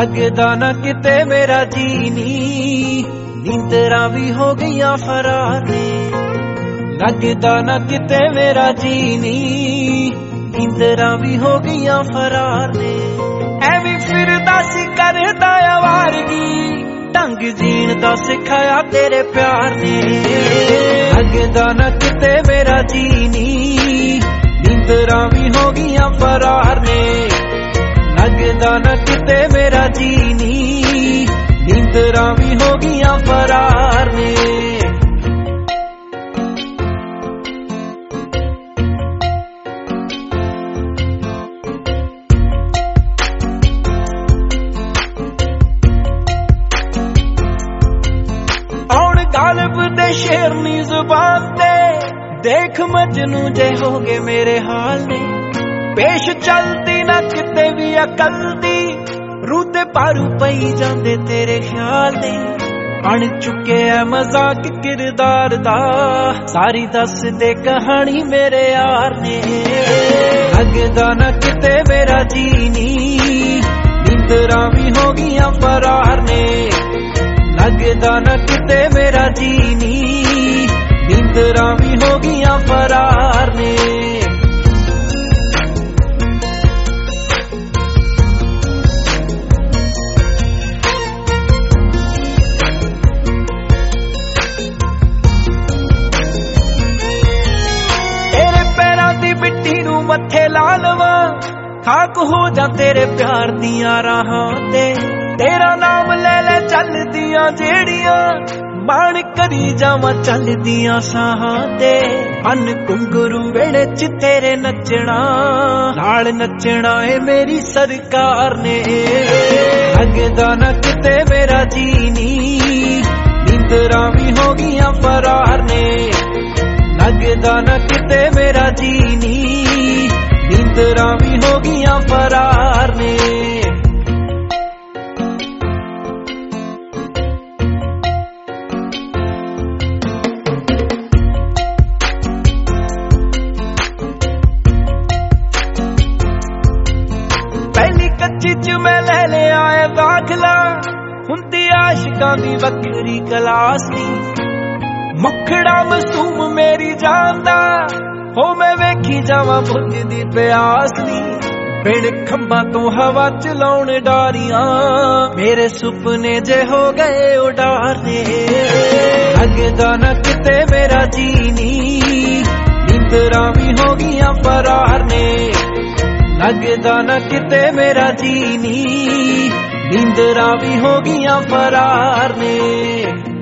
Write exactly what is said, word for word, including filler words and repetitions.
लगदा ना किते मेरा जी नी, नींदरा भी हो गईया फरार ने। लगदा ना किते मेरा जी नी, नींदरा भी हो गईया फरार ने। एवी फिरदा सी करदा आवारगी, ढंग जीण दा सिखाया तेरे प्यार ने। लगदा ना किते मेरा जी नी, नींदरा भी हो गईया फरार ने। लगदा ना किते मेरा जी नी, नींदरा भी हो गईया फरार ने। औण गालिब दे शेरनी जुबान ते, देख मजनू जे हो गए मेरे हाल ने। पेश चलती ना किते भी अकल दी, रूते पारू पई जांदे तेरे ख्याल ने। अण चुके है मजाक किरदार दा, सारी दस दे कहानी मेरे यार ने। लगदा ना किते मेरा जी नी, नींदरा भी हो गईया फरार ने। लगदा ना किते मेरा जी नी, नींदरा भी हो गईया फरार ने। मथे ला लवा, खाक हो जा तेरे प्यार दियां राहां ते। तेरा नाम ले ले चल दियां जेड़ियां, बाण करी जावां चल दियां साहां ते। अन घुंगरू वेड़े च तेरे नचना, नाल नचना है मेरी सरकार ने। लगदा ना किते मेरा जी नी, नींदरा भी हो गईया फरार ने। लगदा ना किते मेरा जी नी, नींदरा भी हो गईया फरार ने। पहली कच्ची च मैं ले ले आए दाखला, हुंदी आशिकां दी बकरी क्लास नी। मखड़ा मासूम मेरी जानदा, हो मैं वेखी जावां बुझदी प्यास नी। बिन खंबा तो हवा चलाउण डारियां, मेरे सुपने जे हो गए उडार ने। लगदा ना किते मेरा जी नी, नींदरा भी हो गईया फरार ने। लगदा ना किते मेरा जी नी, नींदरा भी हो गईया फरार ने।